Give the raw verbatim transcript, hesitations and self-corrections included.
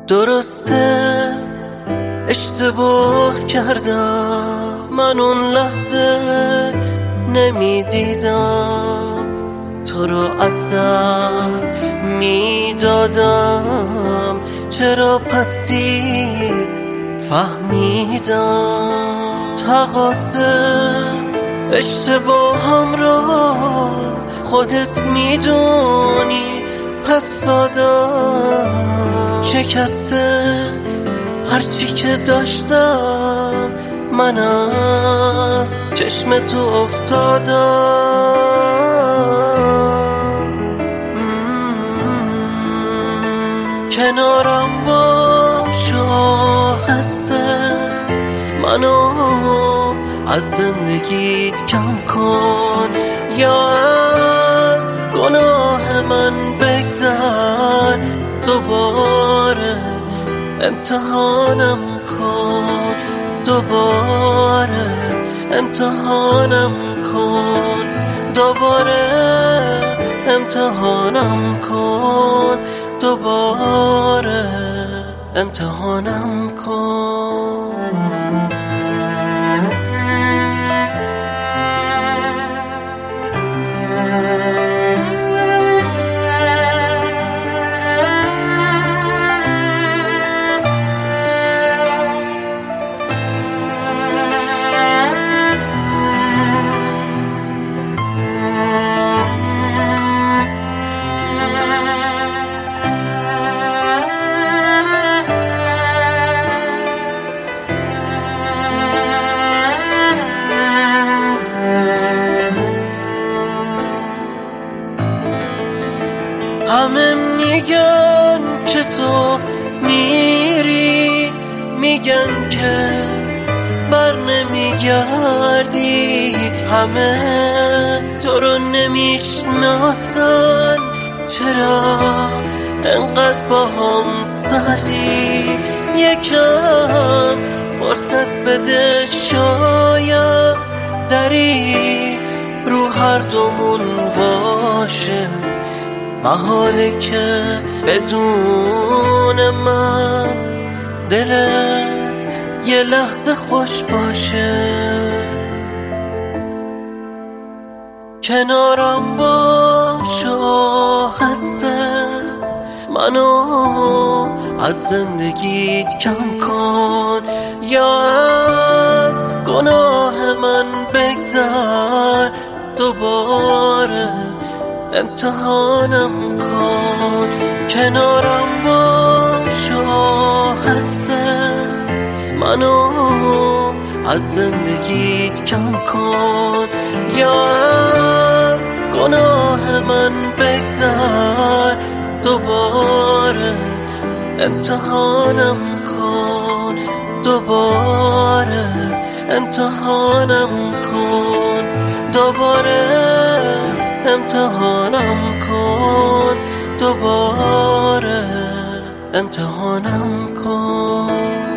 درسته اشتباه کردم، من اون لحظه نمیدیدم تو رو از دست میدادم، چرا پس دیر فهمیدم تقاصه اشتباهم را خودت میدونی پس دادم، شکسته هرچی که داشتم من از چشم تو افتادم. کنارم باش آهسته، منو از زندگیت کم کن یا از گناه من بگذر، دوباره امتحانم کن، دوباره امتحانم کن، دوباره امتحانم کن، دوباره امتحانم کن. همه میگن که تو میری، میگن که بر نمیگردی، همه تو رو نمیشناسن، چرا انقدر با هم سردی؟ یکم فرصت بده، شاید دری رو هر دومون باشه، محاله که بدون من دلت یه لحظه خوش باشه. کنارم باش آهسته، منو از زندگیت کم کن یا از گناه من بگذر، دوباره امتحانم کن. کنارم باش آهسته، منو از زندگیت کم کن یا از گناه من بگذر، دوباره امتحانم کن، دوباره امتحانم کن، دوباره امتحانم کن، دوباره امتحانم کن.